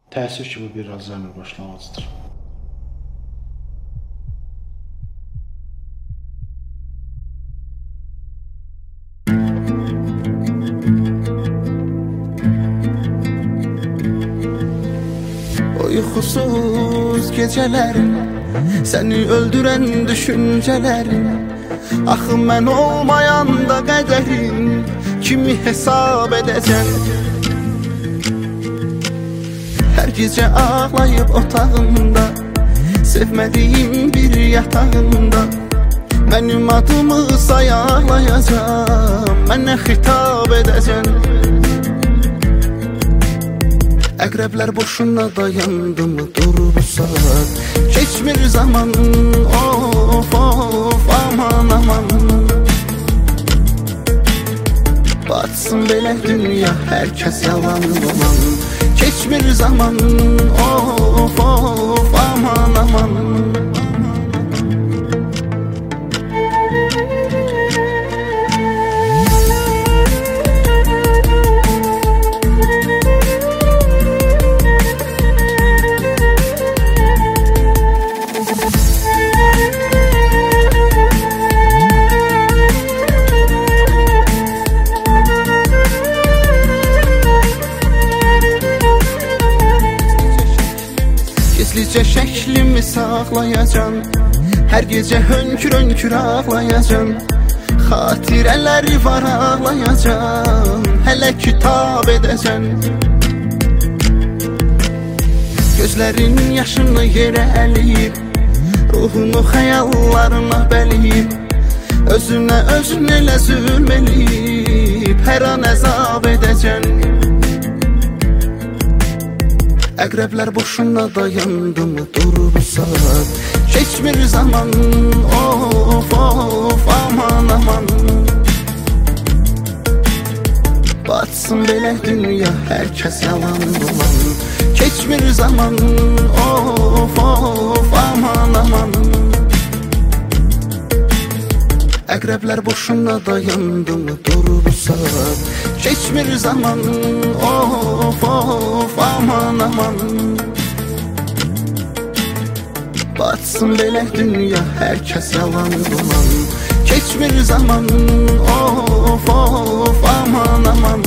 Təəssüf ki, bu bir Alzheimer başlanğıcıdır. Uykusuz gecelerim, seni öldüren düşüncelerim. Axı mən olmayanda qədərin kimi hesab edəcəm? Hər gecə ağlayıb otağımda, sevmədiyim bir yatağımda, mənim adımı sayaqlayacam, mənə xitab edəcəm. Əqrəblər boşuna dayandı mı dur bu saat? Keçmir zaman, of of aman aman. Batsın belə dünya, hər kəs yalan olan. Keçmir zaman, of of aman aman. Gizlicə şəklimi saxlayacam, hər gecə hönkür-hönkür ağlayacam. Xatirələri var ağlayacam, hələ kitab edəcəm. Gözlərinin yaşını yerə əliyib, ruhunu xəyallarına bəliyib, özünə özün elə zülm eləyib, hər an əzab edəcəm. Əqrəblər boşuna dayandı mı dur bu saat? Keçmir zaman, of of aman aman. Batsın belə dünya, hər kəs yalan dolan. Keçmir zaman, of of aman aman. Əqrəblər boşuna dayandı mı dur bu saat? Keçmir zaman, of of aman aman. Batsın belə dünya, hər kəs yalan dolan. Keçmir zaman, of of aman aman.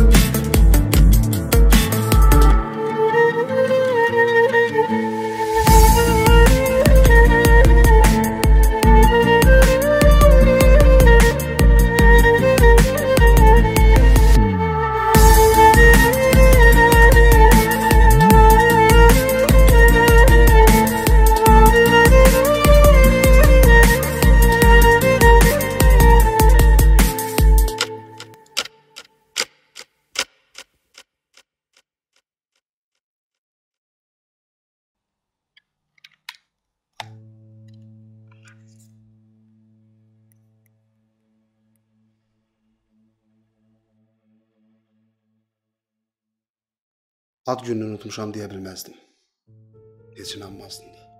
Ad gününü unutmuşam deyə bilməzdim. Heç inanmazdım da.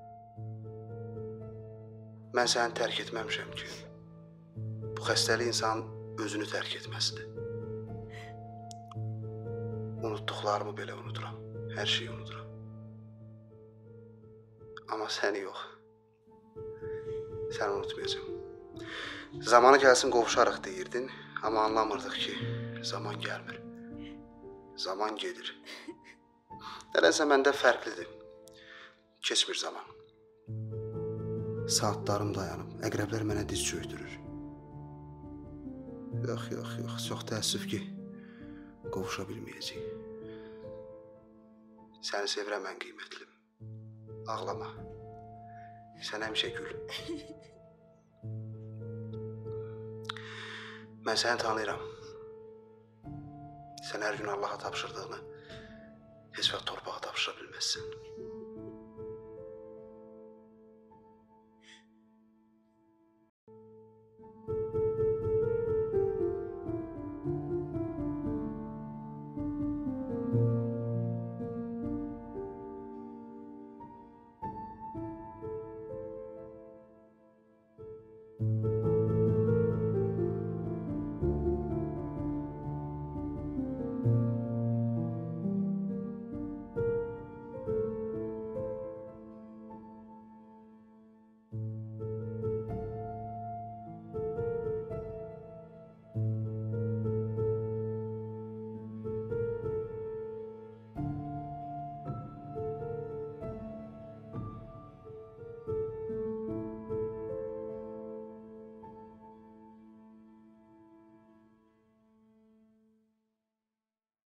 Mən səni tərk etməmişəm ki, bu xəstəlik insan özünü tərk etməsidir. Unutduqlarımı belə unuduram, hər şeyi unuduram. Amma səni yox, səni unutmayacağım. Zamanı gəlsin qovuşarıq deyirdin, amma anlamırdıq ki, zaman gəlmir. Zaman gedir. Nədənsə məndə fərqlidir. Keçmir zaman. Saatlarım dayanıb, əqrəblər mənə diz çöydürür. Yox, yox, yox, çox təəssüf ki, qovuşa bilməyəcək. Səni sevirəm ən qiymətlim. Ağlama. Sən həmişə gül. Mən səni tanıyıram. Sən hər gün Allaha tapşırdığını heç vaxt torpağa tapşıra bilməzsən.